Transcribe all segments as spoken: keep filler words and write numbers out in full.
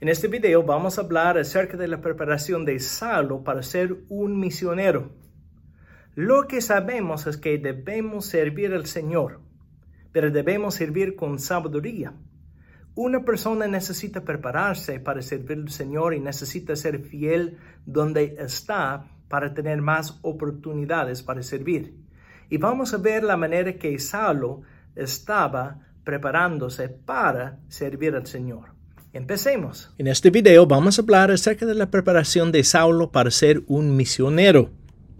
En este video vamos a hablar acerca de la preparación de Saulo para ser un misionero. Lo que sabemos es que debemos servir al Señor, pero debemos servir con sabiduría. Una persona necesita prepararse para servir al Señor y necesita ser fiel donde está para tener más oportunidades para servir. Y vamos a ver la manera que Saulo estaba preparándose para servir al Señor. Empecemos. En este video vamos a hablar acerca de la preparación de Saulo para ser un misionero.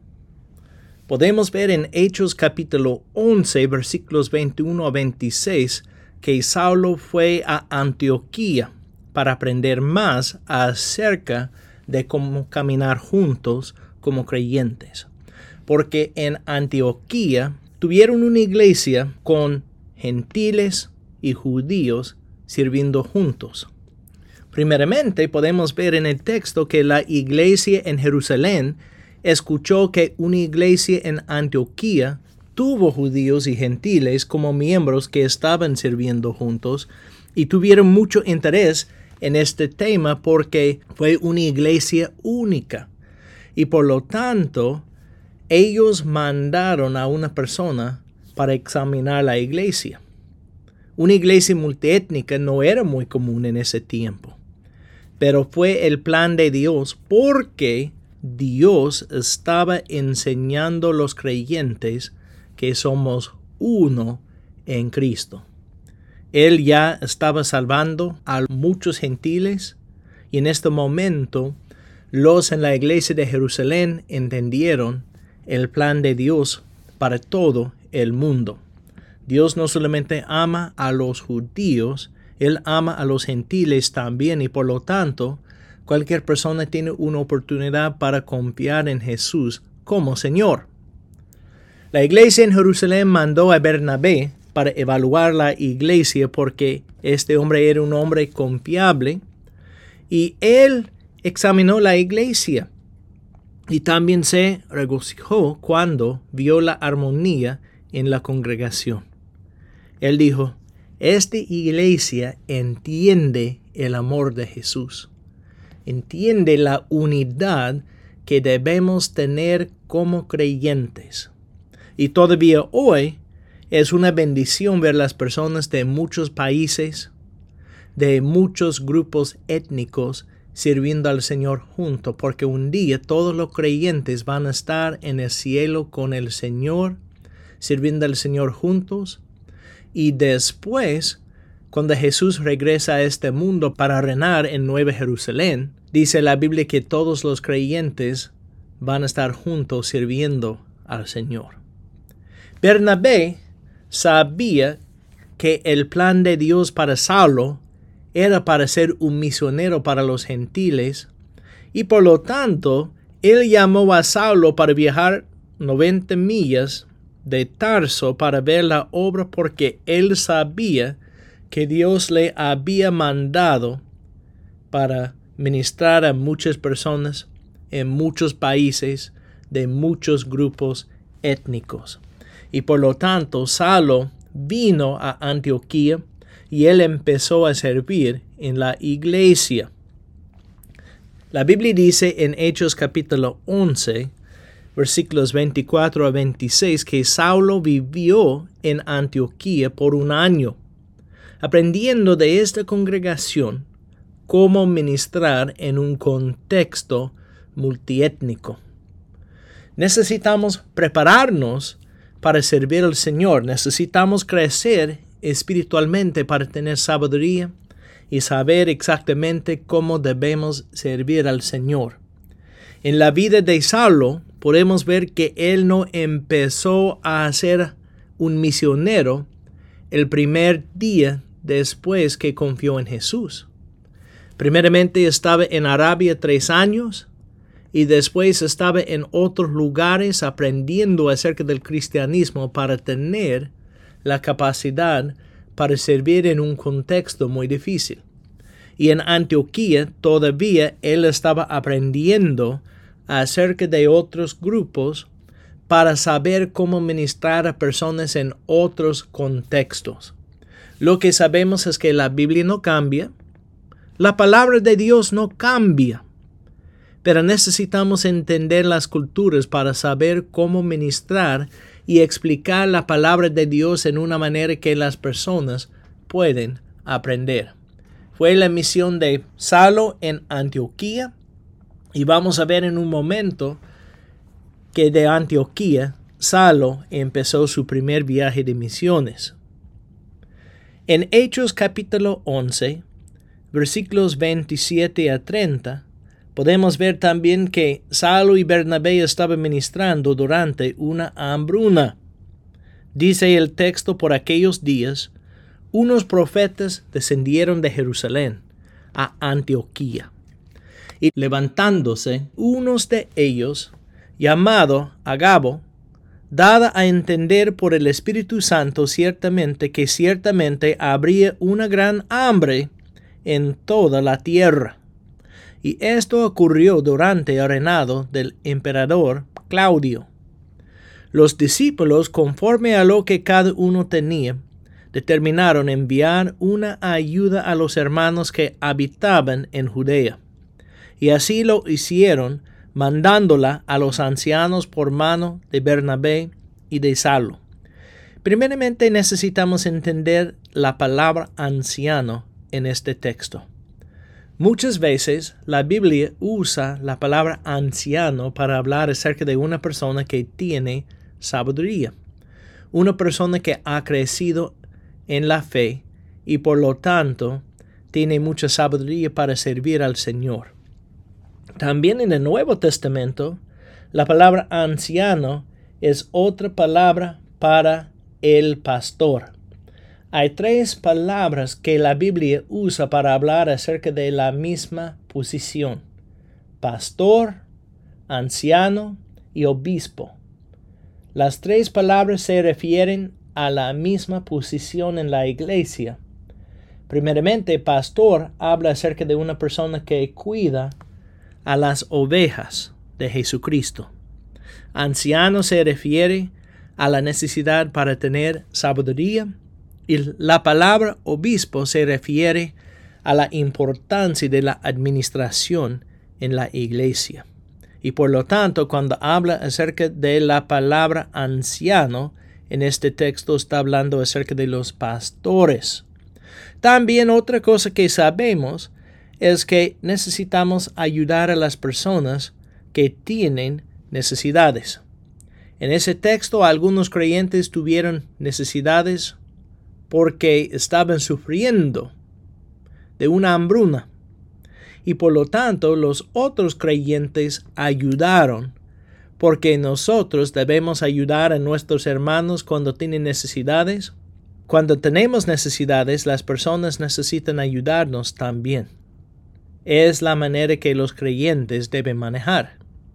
Podemos ver en Hechos capítulo once, versículos veintiuno a veintiséis, que Saulo fue a Antioquía para aprender más acerca de cómo caminar juntos como creyentes. Porque en Antioquía tuvieron una iglesia con gentiles y judíos sirviendo juntos. Primeramente, podemos ver en el texto que la iglesia en Jerusalén escuchó que una iglesia en Antioquía tuvo judíos y gentiles como miembros que estaban sirviendo juntos y tuvieron mucho interés en este tema porque fue una iglesia única. Y por lo tanto, ellos mandaron a una persona para examinar la iglesia. Una iglesia multiétnica no era muy común en ese tiempo, pero fue el plan de Dios porque Dios estaba enseñando a los creyentes que somos uno en Cristo. Él ya estaba salvando a muchos gentiles y en este momento los en la iglesia de Jerusalén entendieron el plan de Dios para todo el mundo. Dios no solamente ama a los judíos, Él ama a los gentiles también y por lo tanto, cualquier persona tiene una oportunidad para confiar en Jesús como Señor. La iglesia en Jerusalén mandó a Bernabé para evaluar la iglesia porque este hombre era un hombre confiable y él examinó la iglesia. Y también se regocijó cuando vio la armonía en la congregación. Él dijo, esta iglesia entiende el amor de Jesús. Entiende la unidad que debemos tener como creyentes. Y todavía hoy es una bendición ver las personas de muchos países, de muchos grupos étnicos, sirviendo al Señor juntos, porque un día todos los creyentes van a estar en el cielo con el Señor, sirviendo al Señor juntos, y después, cuando Jesús regresa a este mundo para reinar en Nueva Jerusalén, dice la Biblia que todos los creyentes van a estar juntos sirviendo al Señor. Bernabé sabía que el plan de Dios para Saulo era para ser un misionero para los gentiles y por lo tanto él llamó a Saulo para viajar noventa millas de Tarso para ver la obra porque él sabía que Dios le había mandado para ministrar a muchas personas en muchos países de muchos grupos étnicos. Y por lo tanto Saulo vino a Antioquía y él empezó a servir en la iglesia. La Biblia dice en Hechos capítulo once, versículos veinticuatro a veintiséis, que Saulo vivió en Antioquía por un año, aprendiendo de esta congregación cómo ministrar en un contexto multiétnico. Necesitamos prepararnos para servir al Señor. Necesitamos crecer espiritualmente para tener sabiduría y saber exactamente cómo debemos servir al Señor. En la vida de Saulo podemos ver que él no empezó a ser un misionero el primer día después que confió en Jesús. Primeramente estaba en Arabia tres años y después estaba en otros lugares aprendiendo acerca del cristianismo para tener la capacidad para servir en un contexto muy difícil. Y en Antioquía todavía él estaba aprendiendo acerca de otros grupos para saber cómo ministrar a personas en otros contextos. Lo que sabemos es que la Biblia no cambia, La palabra de Dios no cambia, pero necesitamos entender las culturas para saber cómo ministrar y explicar la palabra de Dios en una manera que las personas pueden aprender. Fue la misión de Saulo en Antioquía, y vamos a ver en un momento que de Antioquía Saulo empezó su primer viaje de misiones. En Hechos capítulo once, versículos veintisiete a treinta, podemos ver también que Saulo y Bernabé estaban ministrando durante una hambruna. Dice el texto: por aquellos días, unos profetas descendieron de Jerusalén a Antioquía. Y levantándose unos de ellos, llamado Agabo, dada a entender por el Espíritu Santo ciertamente que ciertamente habría una gran hambre en toda la tierra. Y esto ocurrió durante el reinado del emperador Claudio. Los discípulos, conforme a lo que cada uno tenía, determinaron enviar una ayuda a los hermanos que habitaban en Judea. Y así lo hicieron, mandándola a los ancianos por mano de Bernabé y de Saulo. Primeramente necesitamos entender la palabra anciano en este texto. Muchas veces la Biblia usa la palabra anciano para hablar acerca de una persona que tiene sabiduría, una persona que ha crecido en la fe y por lo tanto tiene mucha sabiduría para servir al Señor. También en el Nuevo Testamento, la palabra anciano es otra palabra para el pastor. Hay tres palabras que la Biblia usa para hablar acerca de la misma posición: pastor, anciano y obispo. Las tres palabras se refieren a la misma posición en la iglesia. Primeramente, pastor habla acerca de una persona que cuida a las ovejas de Jesucristo. Anciano se refiere a la necesidad para tener sabiduría, y la palabra obispo se refiere a la importancia de la administración en la iglesia. Y por lo tanto, cuando habla acerca de la palabra anciano, en este texto está hablando acerca de los pastores. También otra cosa que sabemos es que necesitamos ayudar a las personas que tienen necesidades. En ese texto, algunos creyentes tuvieron necesidades porque estaban sufriendo de una hambruna, y por lo tanto los otros creyentes ayudaron, porque nosotros debemos ayudar a nuestros hermanos cuando tienen necesidades. Cuando tenemos necesidades, las personas necesitan ayudarnos también. Es la manera que los creyentes deben manejar.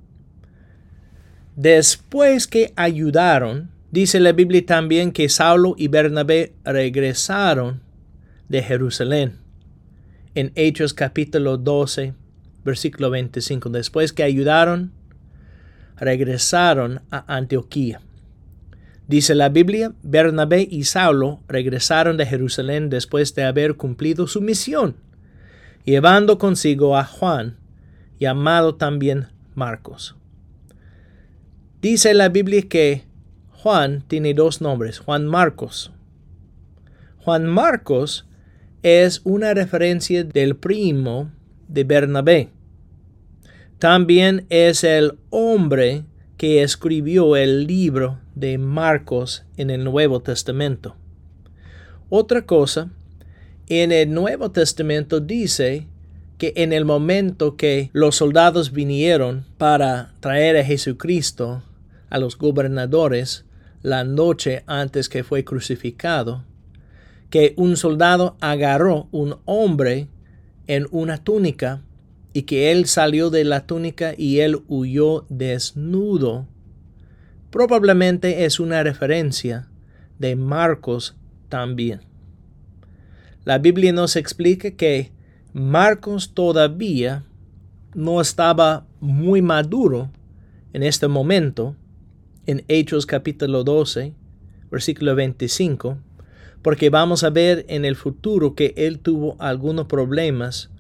Después que ayudaron, dice la Biblia también que Saulo y Bernabé regresaron de Jerusalén. En Hechos capítulo doce, versículo veinticinco. Después que ayudaron, regresaron a Antioquía. Dice la Biblia: Bernabé y Saulo regresaron de Jerusalén después de haber cumplido su misión, llevando consigo a Juan, llamado también Marcos. Dice la Biblia que Juan tiene dos nombres: Juan Marcos. Juan Marcos es una referencia del primo de Bernabé. También es el hombre que escribió el libro de Marcos en el Nuevo Testamento. Otra cosa, en el Nuevo Testamento dice que en el momento que los soldados vinieron para traer a Jesucristo a los gobernadores la noche antes que fue crucificado, que un soldado agarró un hombre en una túnica y que él salió de la túnica y él huyó desnudo. Probablemente es una referencia de Marcos también. La Biblia nos explica que Marcos todavía no estaba muy maduro en este momento, en Hechos capítulo doce, versículo veinticinco, porque vamos a ver en el futuro que él tuvo algunos problemas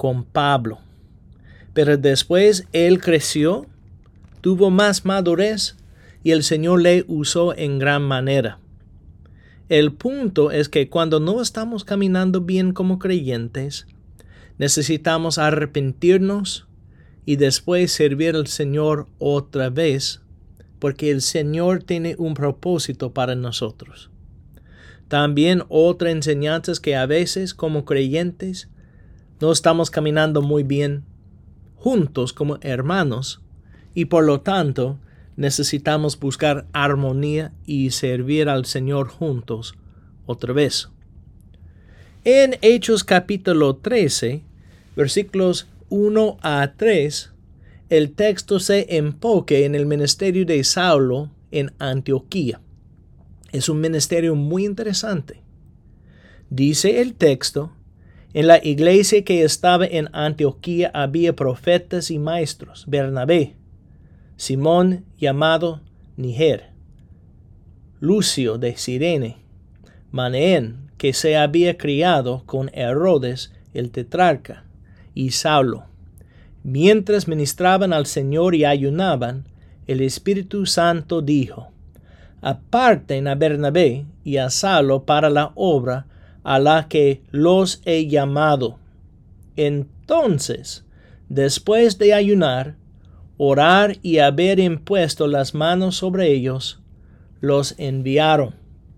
con Pablo. Pero después él creció, tuvo más madurez y el Señor le usó en gran manera. El punto es que cuando no estamos caminando bien como creyentes, necesitamos arrepentirnos y después servir al Señor otra vez, porque el Señor tiene un propósito para nosotros. También otra enseñanza es que a veces como creyentes no estamos caminando muy bien juntos como hermanos y por lo tanto necesitamos buscar armonía y servir al Señor juntos otra vez. En Hechos capítulo trece, versículos uno a tres, el texto se enfoca en el ministerio de Saulo en Antioquía. Es un ministerio muy interesante. Dice el texto, en la iglesia que estaba en Antioquía había profetas y maestros, Bernabé, Simón llamado Niger, Lucio de Cirene, Manaén, que se había criado con Herodes el tetrarca, y Saulo. Mientras ministraban al Señor y ayunaban, el Espíritu Santo dijo, aparten a Bernabé y a Saulo para la obra a la que los he llamado. Entonces, después de ayunar, orar y haber impuesto las manos sobre ellos, los enviaron.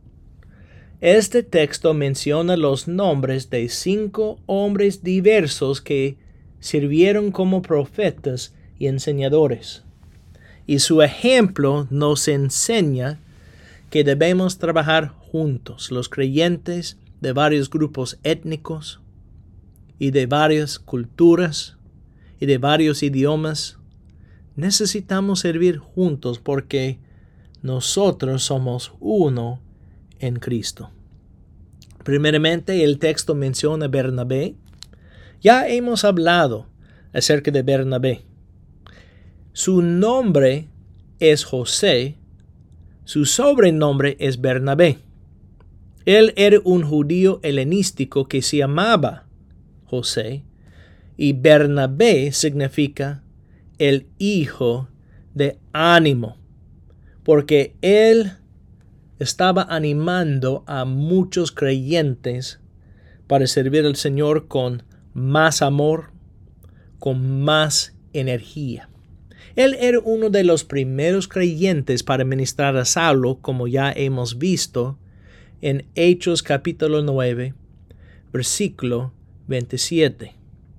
Este texto menciona los nombres de cinco hombres diversos que sirvieron como profetas y enseñadores. Y su ejemplo nos enseña que debemos trabajar juntos, los creyentes de varios grupos étnicos y de varias culturas y de varios idiomas. Necesitamos servir juntos porque nosotros somos uno en Cristo. Primeramente, el texto menciona a Bernabé. Ya hemos hablado acerca de Bernabé. Su nombre es José, su sobrenombre es Bernabé. Él era un judío helenístico que se llamaba José, y Bernabé significa el hijo de ánimo, porque él estaba animando a muchos creyentes para servir al Señor con más amor, con más energía. Él era uno de los primeros creyentes para ministrar a Saulo, como ya hemos visto en Hechos capítulo nueve, versículo veintisiete.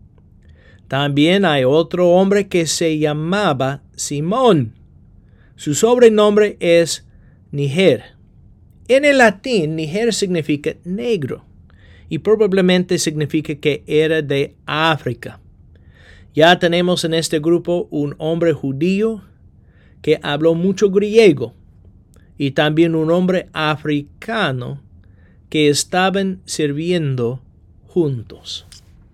También hay otro hombre que se llamaba Simón. Su sobrenombre es Niger. En el latín, Niger significa negro y probablemente significa que era de África. Ya tenemos en este grupo un hombre judío que habló mucho griego y también un hombre africano que estaban sirviendo juntos.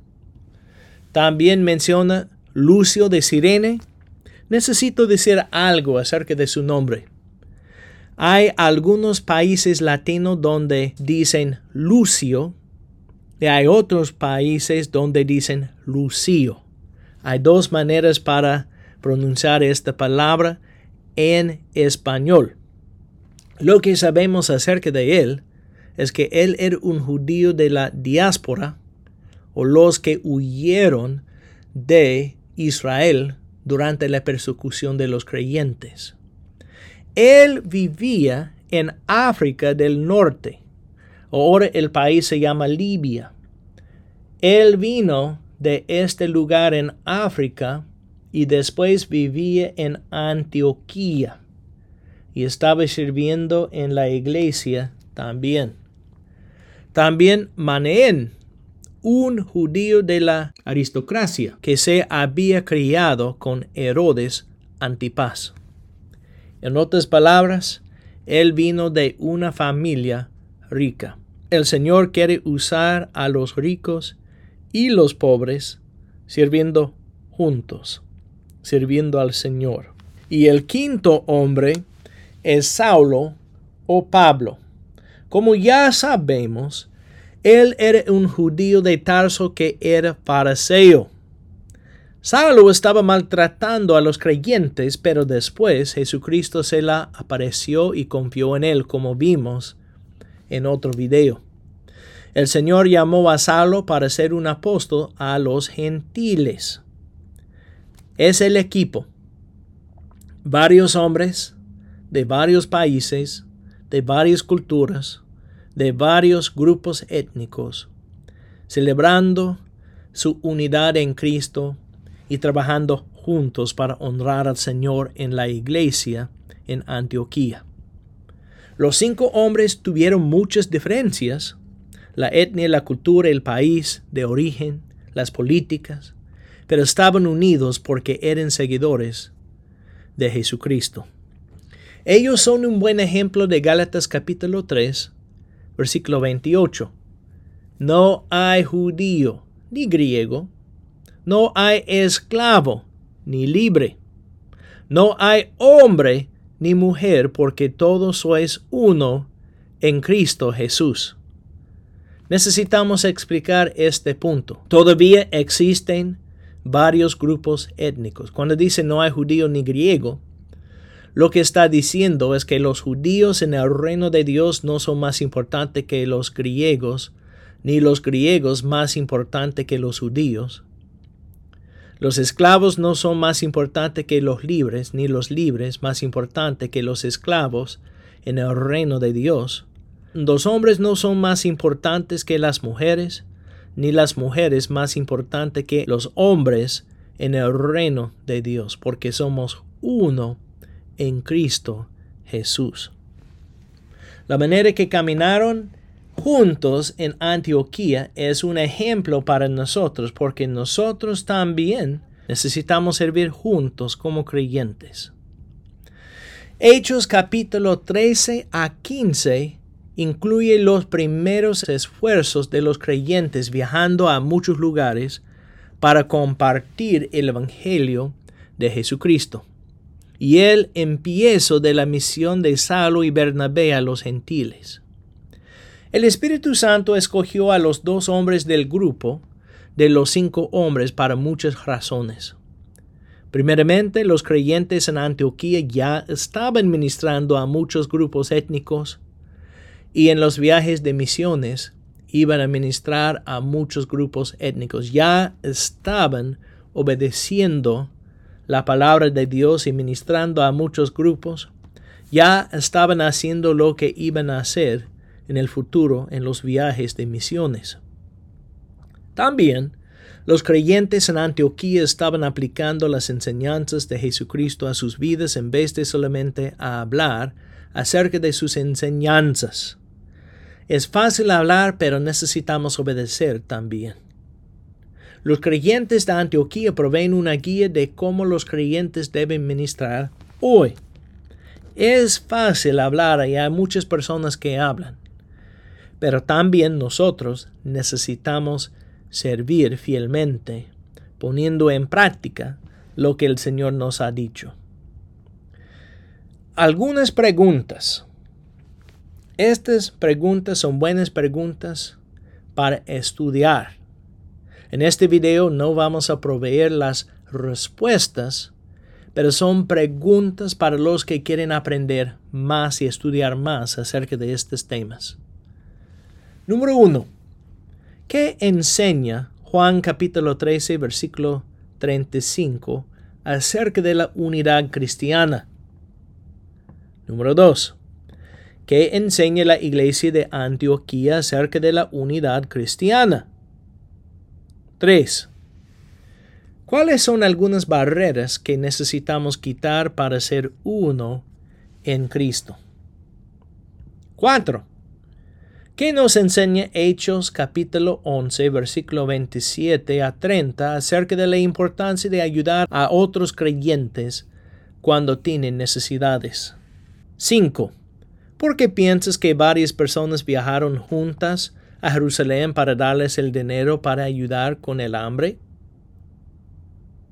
También menciona Lucio de Cirene. Necesito decir algo acerca de su nombre. Hay algunos países latinos donde dicen Lucio y hay otros países donde dicen Lucio. Hay dos maneras para pronunciar esta palabra en español. Lo que sabemos acerca de él es que él era un judío de la diáspora o los que huyeron de Israel durante la persecución de los creyentes. Él vivía en África del Norte. Ahora el país se llama Libia. Él vino de este lugar en África y después vivía en Antioquía y estaba sirviendo en la iglesia también. También Manaén, un judío de la aristocracia que se había criado con Herodes Antipas. En otras palabras, él vino de una familia rica. El Señor quiere usar a los ricos y los pobres sirviendo juntos, sirviendo al Señor. Y el quinto hombre es Saulo o Pablo. Como ya sabemos, Él era un judío de Tarso que era fariseo. Saulo estaba maltratando a los creyentes, pero después Jesucristo se le apareció y confió en él, como vimos en otro video. El Señor llamó a Saulo para ser un apóstol a los gentiles. Es el equipo. Varios hombres de varios países, de varias culturas, de varios grupos étnicos, celebrando su unidad en Cristo y trabajando juntos para honrar al Señor en la iglesia en Antioquía. Los cinco hombres tuvieron muchas diferencias: la etnia, la cultura, el país de origen, las políticas, pero estaban unidos porque eran seguidores de Jesucristo. Ellos son un buen ejemplo de Gálatas capítulo tres, versículo veintiocho. No hay judío ni griego, no hay esclavo ni libre, no hay hombre ni mujer, porque todos sois uno en Cristo Jesús. Necesitamos explicar este punto. Todavía existen varios grupos étnicos. Cuando dice no hay judío ni griego, lo que está diciendo es que los judíos en el reino de Dios no son más importantes que los griegos, ni los griegos más importantes que los judíos. Los esclavos no son más importantes que los libres, ni los libres más importantes que los esclavos en el reino de Dios. Los hombres no son más importantes que las mujeres, ni las mujeres más importantes que los hombres en el reino de Dios, porque somos uno en Cristo Jesús. La manera que caminaron juntos en Antioquía es un ejemplo para nosotros, porque nosotros también necesitamos servir juntos como creyentes. Hechos capítulo trece a quince incluye los primeros esfuerzos de los creyentes viajando a muchos lugares para compartir el Evangelio de Jesucristo. Y el empiezo de la misión de Saulo y Bernabé a los gentiles. El Espíritu Santo escogió a los dos hombres del grupo de los cinco hombres para muchas razones. Primeramente, los creyentes en Antioquía ya estaban ministrando a muchos grupos étnicos y en los viajes de misiones iban a ministrar a muchos grupos étnicos. Ya estaban obedeciendo la palabra de Dios y ministrando a muchos grupos. Ya estaban haciendo lo que iban a hacer en el futuro en los viajes de misiones. También los creyentes en Antioquía estaban aplicando las enseñanzas de Jesucristo a sus vidas en vez de solamente a hablar acerca de sus enseñanzas. Es fácil hablar, pero necesitamos obedecer también. Los creyentes de Antioquía proveen una guía de cómo los creyentes deben ministrar hoy. Es fácil hablar y hay muchas personas que hablan, pero también nosotros necesitamos servir fielmente, poniendo en práctica lo que el Señor nos ha dicho. Algunas preguntas. Estas preguntas son buenas preguntas para estudiar. En este video no vamos a proveer las respuestas, pero son preguntas para los que quieren aprender más y estudiar más acerca de estos temas. Número uno. ¿Qué enseña Juan capítulo trece, versículo treinta y cinco acerca de la unidad cristiana? Número dos. ¿Qué enseña la iglesia de Antioquía acerca de la unidad cristiana? tres. ¿Cuáles son algunas barreras que necesitamos quitar para ser uno en Cristo? cuatro. ¿Qué nos enseña Hechos capítulo once, versículo veintisiete a treinta acerca de la importancia de ayudar a otros creyentes cuando tienen necesidades? cinco. ¿Por qué piensas que varias personas viajaron juntas a Jerusalén para darles el dinero para ayudar con el hambre?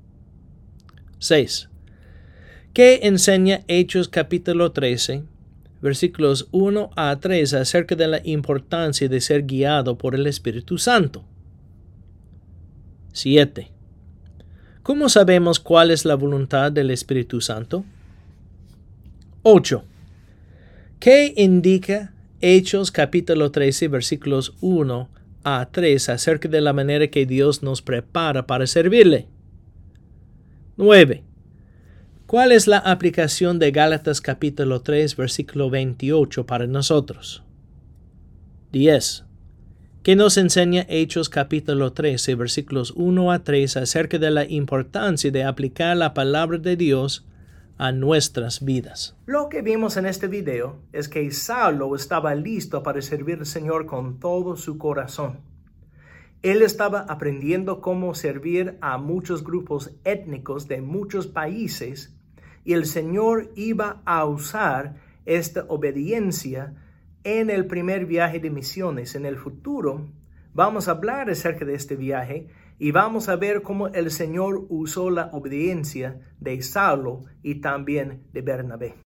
seis. ¿Qué enseña Hechos capítulo trece, versículos uno a tres, acerca de la importancia de ser guiado por el Espíritu Santo. siete. ¿Cómo sabemos cuál es la voluntad del Espíritu Santo? ocho. ¿Qué indica Hechos capítulo trece, versículos uno a tres, acerca de la manera que Dios nos prepara para servirle? nueve. ¿Cuál es la aplicación de Gálatas capítulo tres, versículo veintiocho para nosotros? diez. ¿Qué nos enseña Hechos capítulo trece, versículos uno a tres, acerca de la importancia de aplicar la palabra de Dios a nuestras vidas? Lo que vimos en este video es que Saulo estaba listo para servir al Señor con todo su corazón. Él estaba aprendiendo cómo servir a muchos grupos étnicos de muchos países, y el Señor iba a usar esta obediencia en el primer viaje de misiones. En el futuro vamos a hablar acerca de este viaje y vamos a ver cómo el Señor usó la obediencia de Saulo y también de Bernabé.